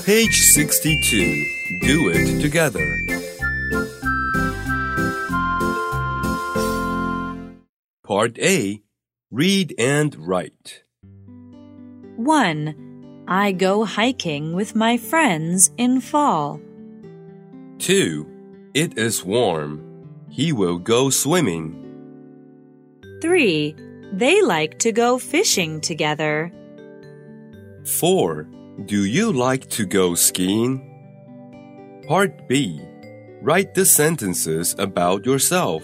Page 62. Do it together. Part A. Read and write. 1. I go hiking with my friends in fall. 2. It is warm. He will go swimming. 3. They like to go fishing together. 4. Do you like to go skiing? Part B. Write the sentences about yourself.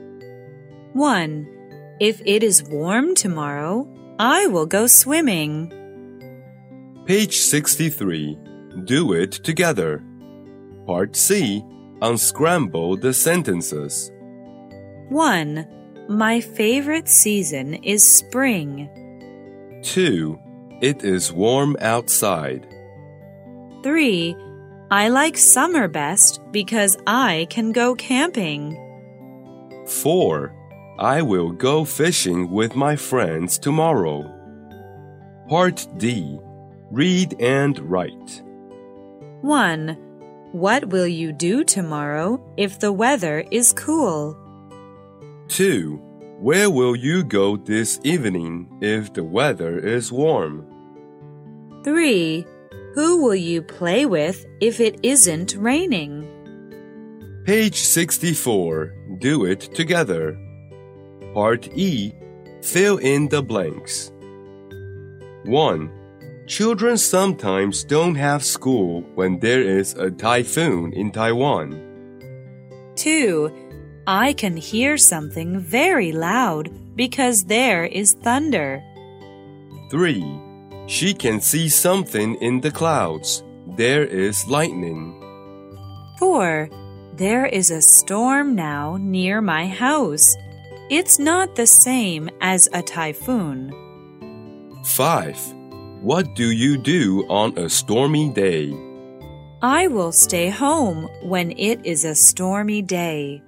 1. If it is warm tomorrow, I will go swimming. Page 63. Do it together. Part C. Unscramble the sentences. 1. My favorite season is spring. 2. It is warm outside. 3. I like summer best because I can go camping. 4. I will go fishing with my friends tomorrow. Part D. Read and write. 1. What will you do tomorrow if the weather is cool? 2. Where will you go this evening if the weather is warm? 3. Who will you play with if it isn't raining? Page 64. Do it together. Part E. Fill in the blanks. 1. Children sometimes don't have school when there is a typhoon in Taiwan. 2. I can hear something very loud because there is thunder. 3. She can see something in the clouds. There is lightning. 4. There is a storm now near my house. It's not the same as a typhoon. 5. What do you do on a stormy day? I will stay home when it is a stormy day.